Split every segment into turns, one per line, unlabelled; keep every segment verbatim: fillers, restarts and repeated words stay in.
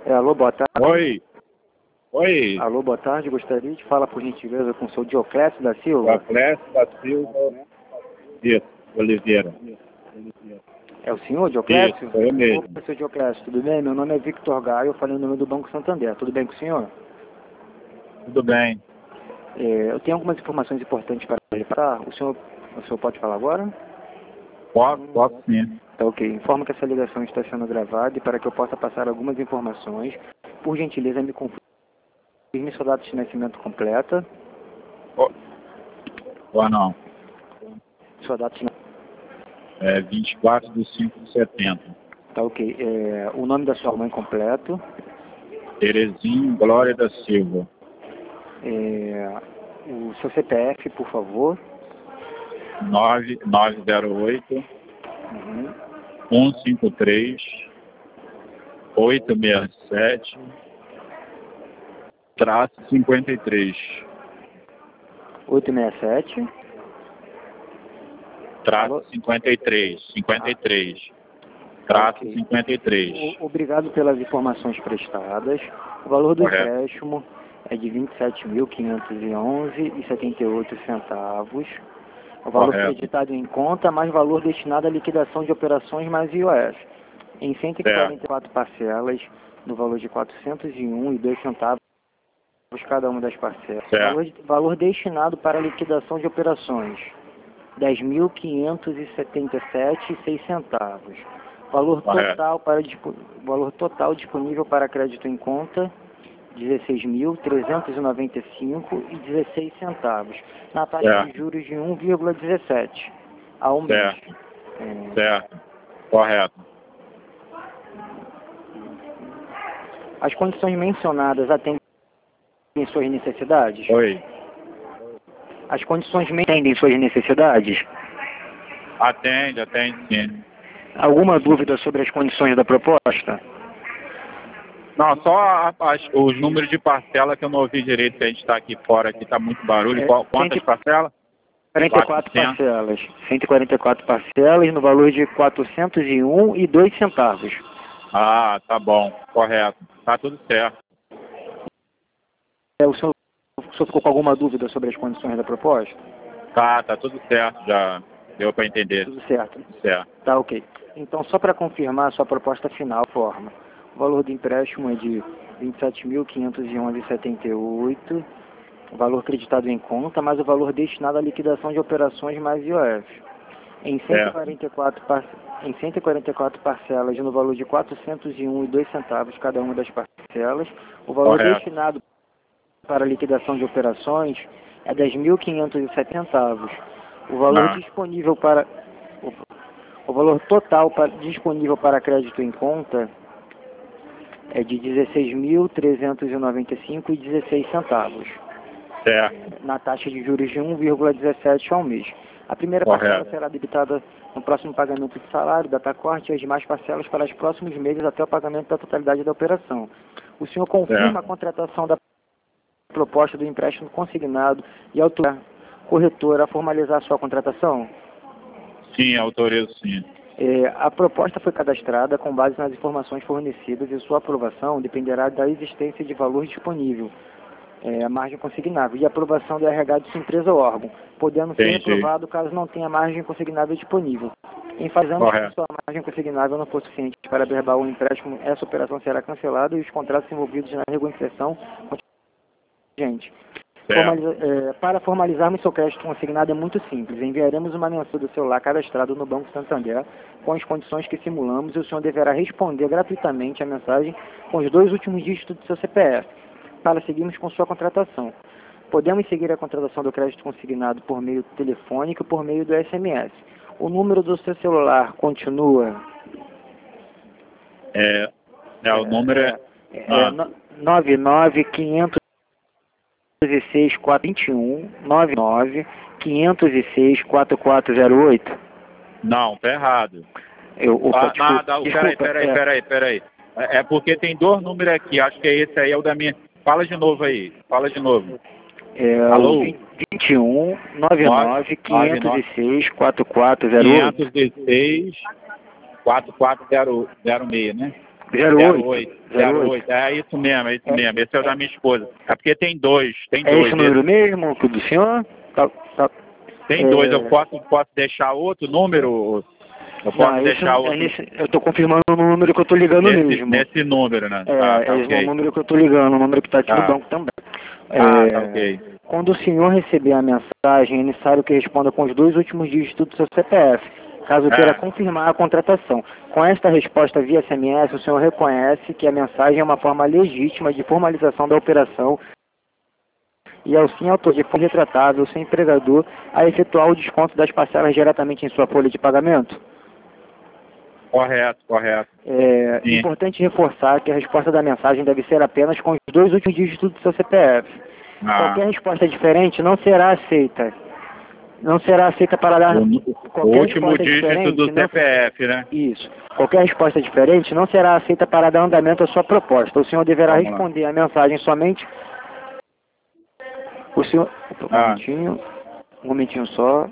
É, alô, boa tarde.
Oi. Oi.
Alô, boa tarde. Gostaria de falar, por gentileza, com o seu Dioclésio da Silva.
Dioclésio da Silva. Isso, Oliveira.
É o senhor, Dioclésio?
Isso, sou eu mesmo.
Opa, seu Dioclésio, tudo bem? Meu nome é Victor Gaio, eu falei no nome do Banco Santander. Tudo bem com o senhor?
Tudo bem.
É, eu tenho algumas informações importantes para lhe passar. O senhor, o senhor pode falar agora?
Posso, posso sim.
Tá ok. Informo que essa ligação está sendo gravada e para que eu possa passar algumas informações, por gentileza, me confirme sua data de nascimento completa.
Oh. Ou não.
Sua data de nascimento.
É vinte e quatro de cinco de setembro.
Tá ok. É, o nome da sua mãe completo.
Terezinha Glória da Silva.
É, o seu C P F, por favor.
nove nove zero oito,
Uhum.
um cinco três, oito seis sete, traço cinquenta e três.
oito seis sete.
Traço cinquenta e três. cinquenta e três. Traço
Okay.
cinquenta e três.
O, obrigado pelas informações prestadas. O valor do
Correto.
empréstimo é de vinte e sete mil quinhentos e onze reais e setenta e oito centavos. O valor
Correto.
acreditado em conta, mais valor destinado à liquidação de operações mais I O F. Em cento e quarenta e quatro parcelas, no valor de quatrocentos e um reais e dois centavos cada uma das parcelas. Valor, valor destinado para liquidação de operações, dez mil quinhentos e setenta e sete reais e seis centavos. Valor total, para, valor total disponível para crédito em conta, dezesseis mil trezentos e noventa e cinco reais e dezesseis centavos. Na taxa
certo.
de juros de um vírgula dezessete ao mês.
Certo. É... certo. Correto.
As condições mencionadas atendem suas necessidades?
Oi.
As condições atendem suas necessidades?
Atende, atende sim.
Alguma dúvida sobre as condições da proposta?
Não, só a, a, os números de parcela que eu não ouvi direito, que a gente está aqui fora, aqui está muito barulho.
É,
Quantas parcelas?
quarenta e quatro parcelas. cento e quarenta e quatro parcelas no valor de quatrocentos e um reais e dois centavos.
Ah, tá bom, correto. Tá tudo certo.
É, o, senhor, o senhor ficou com alguma dúvida sobre as condições da proposta?
Tá, tá tudo certo, já deu para entender.
Tudo certo.
Tudo certo.
Tá ok. Então, só para confirmar a sua proposta final, forma. O valor do empréstimo é de vinte e sete mil quinhentos e onze reais e setenta e oito centavos, o valor acreditado em conta, mais o valor destinado à liquidação de operações mais I O F. Em cento e quarenta e quatro, par... em cento e quarenta e quatro parcelas no valor de quatrocentos e um reais e dois centavos cada uma das parcelas, o valor
Correto.
destinado para a liquidação de operações é dez mil quinhentos e sete centavos. O valor
Ah.
disponível para... O... o valor total para... disponível para crédito em conta é de dezesseis mil trezentos e noventa e cinco reais e dezesseis centavos.
Certo.
Na taxa de juros de um vírgula dezessete ao mês. A primeira parcela
Correto.
será debitada no próximo pagamento de salário, datacorte e as demais parcelas para os próximos meses até o pagamento da totalidade da operação. O senhor confirma
certo.
a contratação da proposta do empréstimo consignado e autoriza a corretora a formalizar a sua contratação?
Sim, autorizo sim.
É, a proposta foi cadastrada com base nas informações fornecidas e sua aprovação dependerá da existência de valor disponível, é, a margem consignável, e a aprovação do R H de sua empresa ou órgão, podendo ser
Entendi.
reprovado caso não tenha margem consignável disponível. Enfatizamos que sua margem consignável não for suficiente para aberbar o empréstimo, essa operação será cancelada e os contratos envolvidos na negociação contingente. Formaliza, é, para formalizarmos seu crédito consignado é muito simples. Enviaremos uma mensagem do celular cadastrado no Banco Santander com as condições que simulamos e o senhor deverá responder gratuitamente a mensagem com os dois últimos dígitos do seu C P F para seguirmos com sua contratação. Podemos seguir a contratação do crédito consignado por meio telefônico ou por meio do S M S. O número do seu celular continua...
É, é o número é...
é, é ah. nove nove quinhentos e seis quatro dois um, nove nove quinhentos e seis quatro quatro zero oito.
Não, tá errado.
Eu, opa,
ah,
desculpa,
nada,
desculpa,
peraí, peraí,
é...
peraí, peraí. É porque tem dois números aqui, acho que é esse aí, é o da minha... Fala de novo aí, fala de novo.
É,
Alô?
vinte e um, nove nove, quinhentos e seis, quatro quatro zero oito.
quinhentos e seis, quatro quatro zero seis, né?
zero oito.
zero oito. É isso mesmo, é isso é. mesmo. Esse é o da minha esposa. É porque tem dois, tem
é
dois.
É esse número mesmo que o do senhor? Tá, tá.
Tem é... dois, eu posso, posso deixar outro número? Eu posso
Não,
deixar
esse,
outro?
É nesse, eu estou confirmando o número que eu estou ligando
nesse,
mesmo.
Nesse número, né?
É,
ah, tá,
esse
okay.
é o número que eu estou ligando, o número que está aqui ah. no banco também.
Ah,
é,
tá ok.
Quando o senhor receber a mensagem, é necessário que responda com os dois últimos dígitos do seu C P F, caso queira ah. confirmar a contratação. Com esta resposta via S M S, o senhor reconhece que a mensagem é uma forma legítima de formalização da operação e assim autoriza o retratável, seu empregador, a efetuar o desconto das parcelas diretamente em sua folha de pagamento?
Correto, correto.
É Sim. importante reforçar que a resposta da mensagem deve ser apenas com os dois últimos dígitos do seu C P F. Ah. Qualquer resposta diferente não será aceita. Não será aceita para dar...
O,
qualquer
o último dígito do
não...
C P F, né?
Isso. Qualquer resposta diferente não será aceita para dar andamento à sua proposta. O senhor deverá Vamos responder lá. a mensagem somente... O senhor... Um ah. momentinho. Um momentinho só.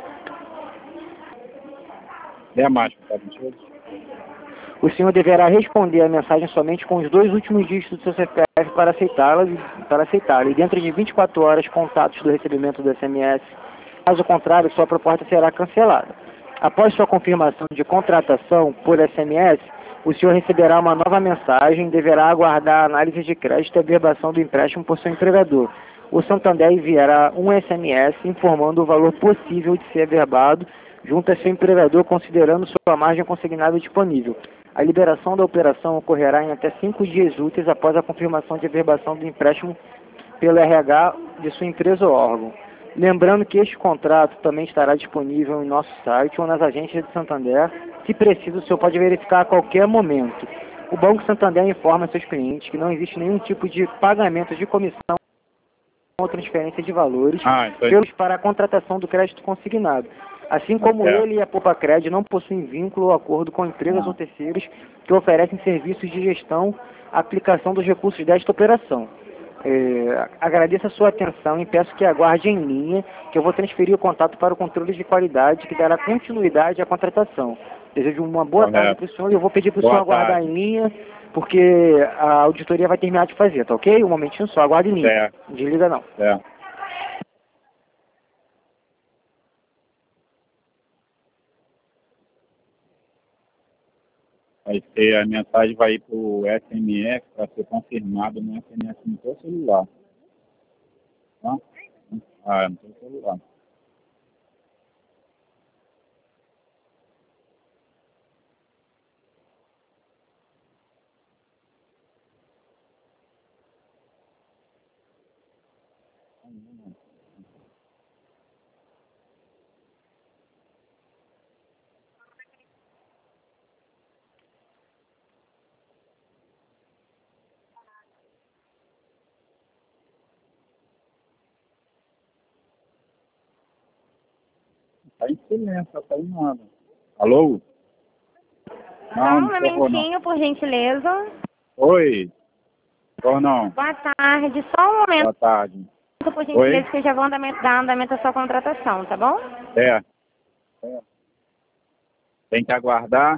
É mais, tá?
O senhor deverá responder a mensagem somente com os dois últimos dígitos do seu C P F para aceitá-la, para aceitá-la. E dentro de vinte e quatro horas, contatos do recebimento do S M S. Caso contrário, sua proposta será cancelada. Após sua confirmação de contratação por S M S, o senhor receberá uma nova mensagem e deverá aguardar a análise de crédito e a averbação do empréstimo por seu empregador. O Santander enviará um S M S informando o valor possível de ser averbado junto a seu empregador, considerando sua margem consignável disponível. A liberação da operação ocorrerá em até cinco dias úteis após a confirmação de averbação do empréstimo pelo R H de sua empresa ou órgão. Lembrando que este contrato também estará disponível em nosso site ou nas agências de Santander. Se preciso, o senhor pode verificar a qualquer momento. O Banco Santander informa seus clientes que não existe nenhum tipo de pagamento de comissão ou transferência de valores ah, pelos para a contratação do crédito consignado. Assim como é. ele e a Poupa-Cred não possuem vínculo ou acordo com empresas ah. ou terceiros que oferecem serviços de gestão, aplicação dos recursos desta operação. É, agradeço a sua atenção e peço que aguarde em linha, que eu vou transferir o contato para o controle de qualidade, que dará continuidade à contratação. Desejo uma boa Correto. tarde para o senhor e eu vou pedir para o senhor aguardar tarde. em linha, porque a auditoria vai terminar de fazer, tá ok? Um momentinho só, aguarde em linha. É. Não desliga não.
É. Vai ter, a mensagem vai ir para o S M S para ser confirmado no S M S no seu celular. Tá? Ah, no seu celular. Tá em silêncio, tá em nada. Alô?
Só um momentinho, por gentileza.
Oi. Ou não?
Boa tarde, só um momento.
Boa tarde.
Por gentileza, que eu já vou andamento, dar andamento à sua contratação, tá bom?
É. é. Tem que aguardar.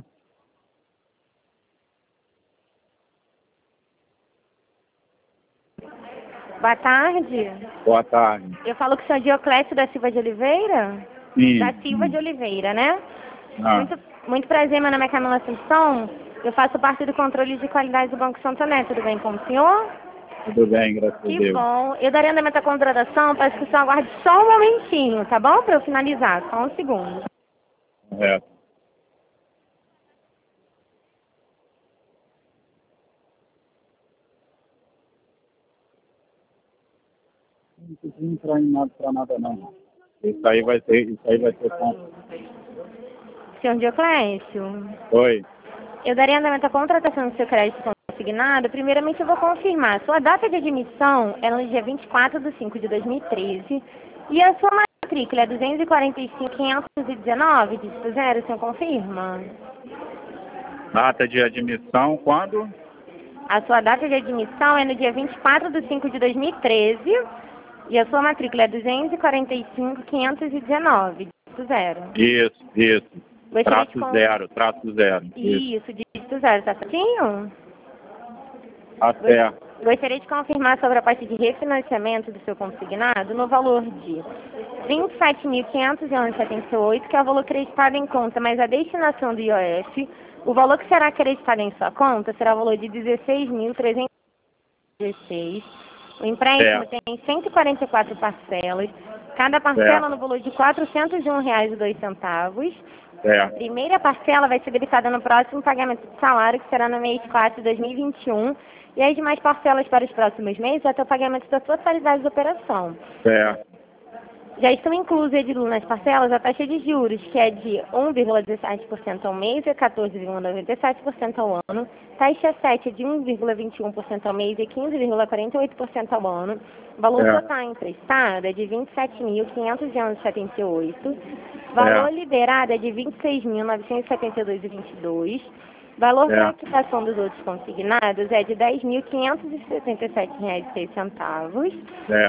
Boa tarde.
Boa tarde.
Eu falo com o senhor Dioclésio da Silva de Oliveira?
Sim.
Da Silva de Oliveira, né?
Ah.
Muito, muito prazer, meu nome é Camila Assunção. Eu faço parte do controle de qualidade do Banco Santander. Tudo bem com o senhor?
Tudo bem, graças a Deus.
Que bom. Eu darei andamento à contratação, peço que o senhor aguarde só um momentinho, tá bom? Para eu finalizar, só um segundo.
É. Não precisa entrar em nada para nada não. Isso aí vai ser, isso aí vai ser bom.
Senhor Dioclésio?
Oi.
Eu darei andamento à contratação do seu crédito consignado. Primeiramente eu vou confirmar. Sua data de admissão é no dia vinte e quatro de cinco de dois mil e treze. E a sua matrícula é duzentos e quarenta e cinco, quinhentos e dezenove, dígito zero, o senhor confirma?
Data de admissão quando?
A sua data de admissão é no dia vinte e quatro de cinco de dois mil e treze. E a sua matrícula é duzentos e quarenta e cinco, quinhentos e dezenove, dígito zero.
Isso, isso.
Gostaria
traço
de con...
zero, traço zero.
Isso, isso, dígito dígito zero, tá certinho?
Até.
Gostaria de confirmar sobre a parte de refinanciamento do seu consignado no valor de vinte e sete mil quinhentos e onze reais e setenta e oito centavos, que é o valor acreditado em conta, mas a destinação do I O F, o valor que será acreditado em sua conta será o valor de dezesseis mil trezentos e dezesseis reais. O empréstimo é. tem cento e quarenta e quatro parcelas, cada parcela é. no valor de quatrocentos e um reais e dois centavos.
É.
A primeira parcela vai ser debitada no próximo pagamento de salário, que será no mês quatro de dois mil e vinte e um, e as demais parcelas para os próximos meses até o pagamento da totalidade da operação.
É.
Já estão inclusas, Edilu, nas parcelas a taxa de juros, que é de um vírgula dezessete por cento ao mês e quatorze vírgula noventa e sete por cento ao ano. Taxa sete é de um vírgula vinte e um por cento ao mês e quinze vírgula quarenta e oito por cento ao ano. Valor
é.
total emprestado é de vinte e sete mil quinhentos e onze reais e setenta e oito centavos. Valor é. liberado é de vinte e seis mil novecentos e setenta e dois reais e vinte e dois centavos. Valor
é.
para a quitação dos outros consignados é de dez mil quinhentos e setenta e sete reais e seis centavos.
É.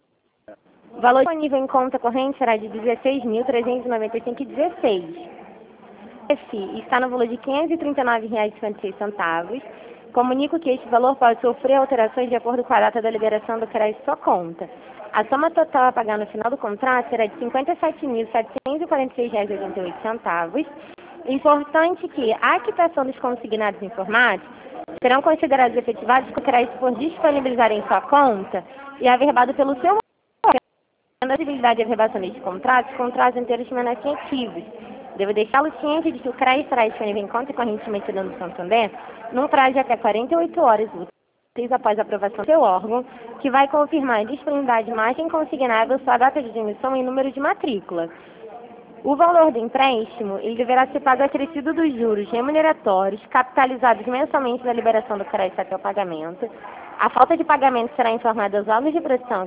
O valor disponível em conta corrente será de dezesseis mil trezentos e noventa e cinco reais e dezesseis centavos. F está no valor de quinhentos e trinta e nove reais e cinquenta e seis centavos. Comunico que este valor pode sofrer alterações de acordo com a data da liberação do crédito em sua conta. A soma total a pagar no final do contrato será de cinquenta e sete mil setecentos e quarenta e seis reais e oitenta e oito centavos. Importante que a quitação dos consignados informados serão considerados efetivados com o crédito por disponibilizar em sua conta e averbado pelo seu a possibilidade de averbação destes contratos, contratos inteiros permanecem ativos. Devo deixá-lo ciente de que o crédito será disponível em conta corrente emitida no Santander num prazo de até quarenta e oito horas úteis após a aprovação do seu órgão, que vai confirmar a disponibilidade de margem consignável, sua data de emissão e número de matrícula. O valor do empréstimo ele deverá ser pago acrescido dos juros remuneratórios, capitalizados mensalmente da liberação do crédito até o pagamento. A falta de pagamento será informada aos órgãos de produção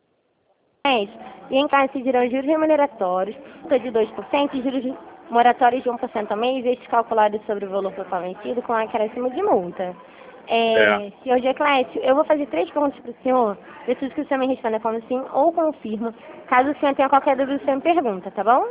e em caso incidirão juros remuneratórios, de dois por cento e juros moratórios de um por cento ao mês, estes calculados sobre o valor total vencido com acréscimo de multa. É, é. Senhor Geclécio, eu vou fazer três perguntas para o senhor, preciso que o senhor me responda como sim ou confirma. Caso o senhor tenha qualquer dúvida, o senhor me pergunta, tá bom?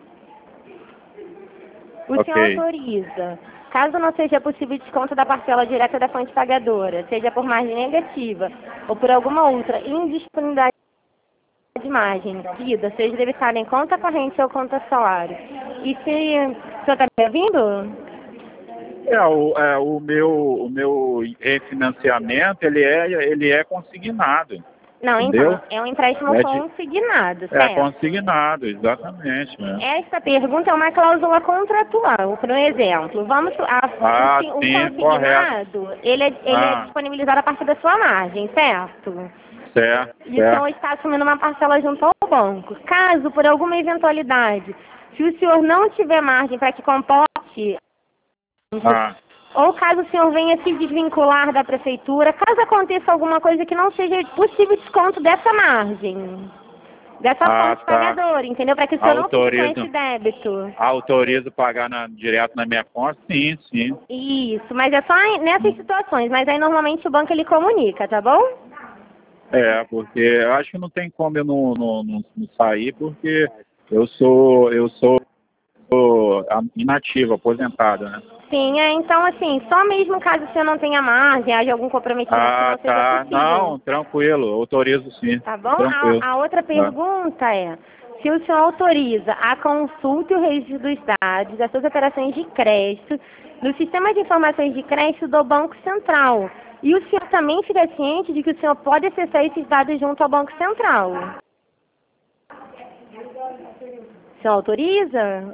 O
okay.
senhor autoriza, caso não seja possível desconto da parcela direta da fonte pagadora, seja por margem negativa ou por alguma outra indisponibilidade de margem, vida, seja debitada em conta corrente ou conta salário. E se o senhor está me ouvindo?
É, o, é, o meu, o meu refinanciamento, ele é, ele é consignado.
Não,
entendeu?
Então, é um empréstimo
é
consignado,
de,
certo?
É consignado, exatamente. Né?
Esta pergunta é uma cláusula contratual, por exemplo. Vamos, a,
ah,
o,
sim,
o consignado, ele, é, ele ah. é disponibilizado a partir da sua margem, certo?
Certo,
e o senhor está assumindo uma parcela junto ao banco. Caso, por alguma eventualidade, se o senhor não tiver margem para que comporte,
ah.
ou caso o senhor venha se desvincular da prefeitura, caso aconteça alguma coisa que não seja possível desconto dessa margem, dessa
ah,
fonte
tá.
pagadora, entendeu? Para que o senhor
autorizo,
não fique com esse débito.
Autorizo pagar na, direto na minha conta? Sim, sim.
Isso, mas é só nessas hum. situações, mas aí normalmente o banco ele comunica, tá bom?
É, porque eu acho que não tem como eu não, não, não, não sair, porque eu sou, eu sou, sou inativo, aposentado, né?
Sim, é, então assim, só mesmo caso o senhor não tenha margem, haja algum comprometimento
ah,
que não
tá.
seja possível.
Não, tranquilo, autorizo sim.
Tá bom? A, a outra pergunta ah. é, se o senhor autoriza a consulta e o registro dos dados das suas operações de crédito no sistema de informações de crédito do Banco Central. E o senhor também fica ciente de que o senhor pode acessar esses dados junto ao Banco Central. O senhor autoriza?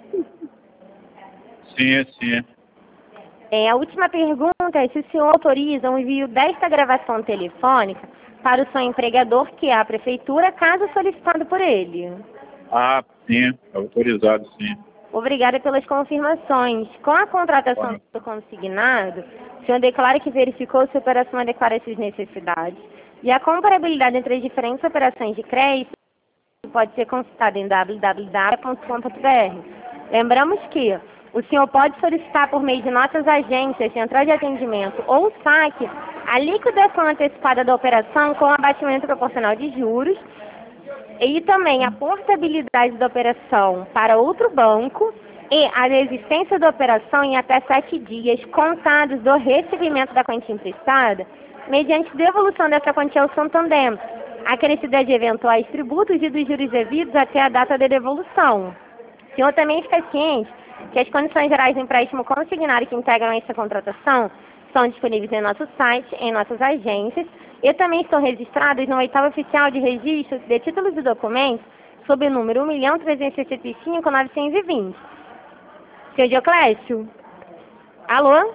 Sim, sim.
É, a última pergunta é se o senhor autoriza o envio desta gravação telefônica para o seu empregador, que é a prefeitura, caso solicitado por ele.
Ah, sim, autorizado, sim.
Obrigada pelas confirmações. Com a contratação Bom. do consignado, o senhor declara que verificou se a operação adequada às suas necessidades e a comparabilidade entre as diferentes operações de crédito pode ser consultada em w w w ponto com ponto b r. Lembramos que o senhor pode solicitar por meio de nossas agências, central de atendimento ou saque a liquidação antecipada da operação com abatimento proporcional de juros e também a portabilidade da operação para outro banco e a desistência da operação em até sete dias contados do recebimento da quantia emprestada, mediante devolução dessa quantia ao Santander, acrescida de eventuais tributos e dos juros devidos até a data de devolução. O senhor também está ciente que as condições gerais do empréstimo consignado que integram esta contratação são disponíveis em nosso site, em nossas agências, e também estão registradas no oitavo oficial de registro de títulos e documentos, sob o número um milhão trezentos e sessenta e cinco mil novecentos e vinte. Senhor Dioclésio? Alô?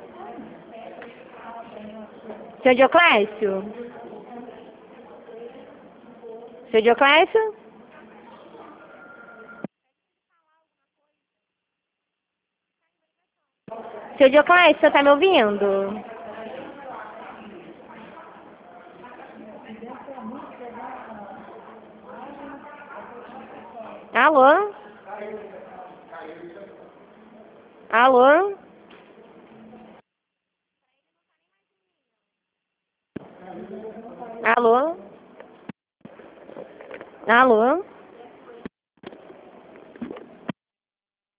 Senhor Dioclésio? Senhor Dioclésio? Senhor Dioclésio, você está me ouvindo? Alô? Alô? Alô? Alô?